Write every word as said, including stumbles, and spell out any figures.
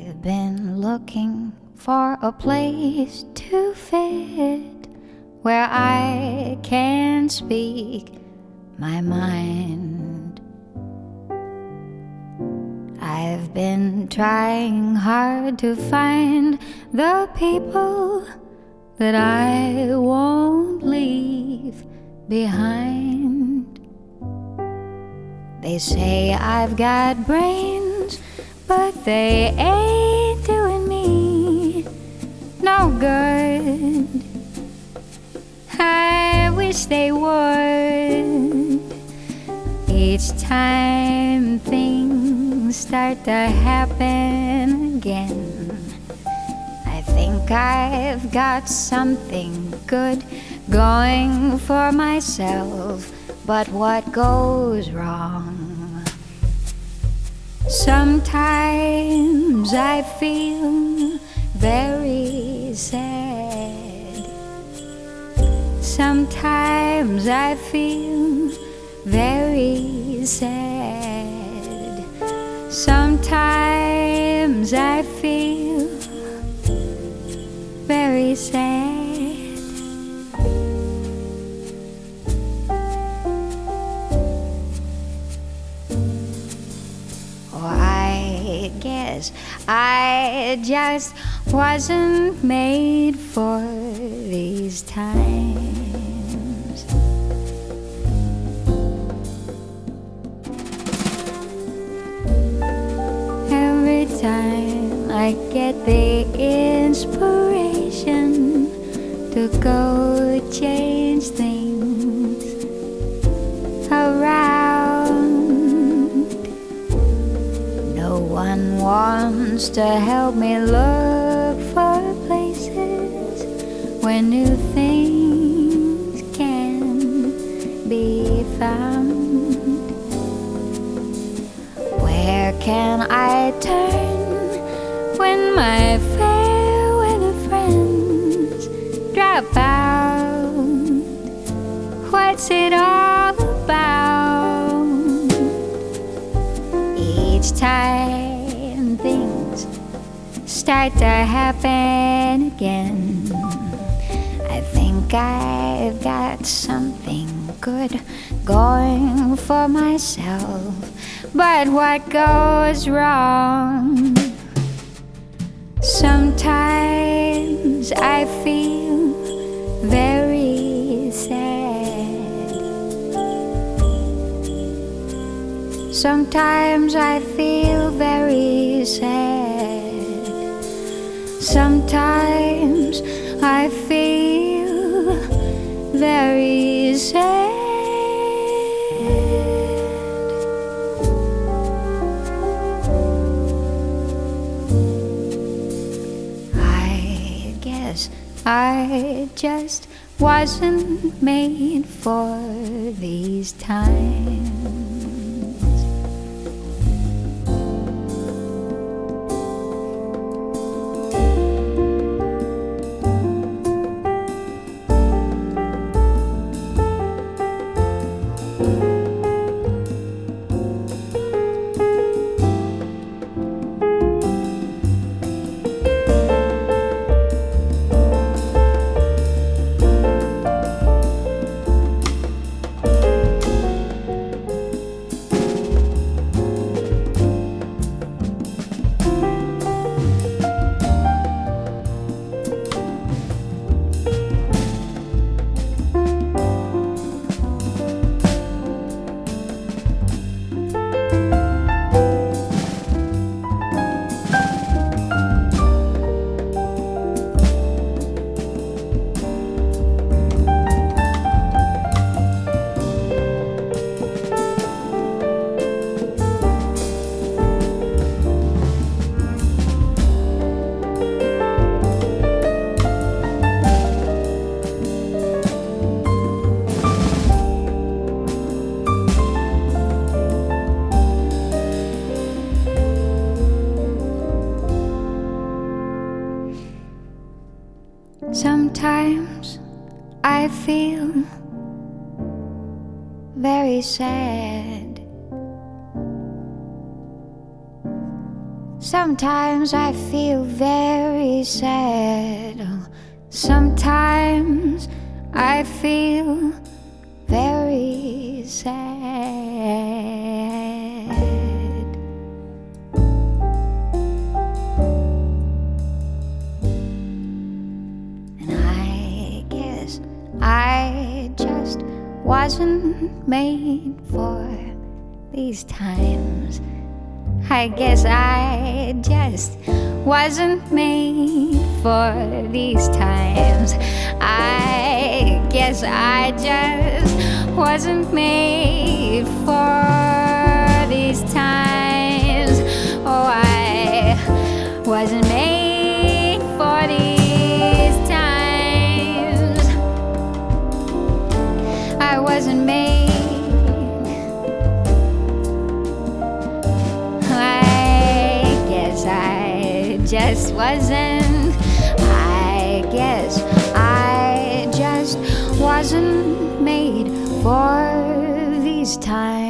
I've been looking for a place to fit where I can speak my mind. I've been trying hard to find the people that I won't leave behind. They say I've got brains, but they ain't doing me no good. I wish they would. Each time things start to happen again, I think I've got something good going for myself. But what goes wrong? Sometimes I feel very sad. Sometimes I feel very sad. Sometimes I feel very sad. I guess I just wasn't made for these times. Every time I get the inspiration to go change things around, no one wants to help me look for places where new things can be found. Where can I turn when my fair weather friends drop out? What's it all about? Each time things start to happen again, I think I've got something good going for myself. But what goes wrong? Sometimes I feel very sad. Sometimes I feel very sad. Sometimes I feel very sad. I guess I just wasn't made for these times. Sometimes I feel very sad. Sometimes I feel very sad. Sometimes I feel very sad. And I guess I just wasn't made for these times. I guess I just wasn't made for these times. I guess I just wasn't made for these times. Oh, I wasn't made for these times. I wasn't made. I just wasn't. I guess I just wasn't made for these times.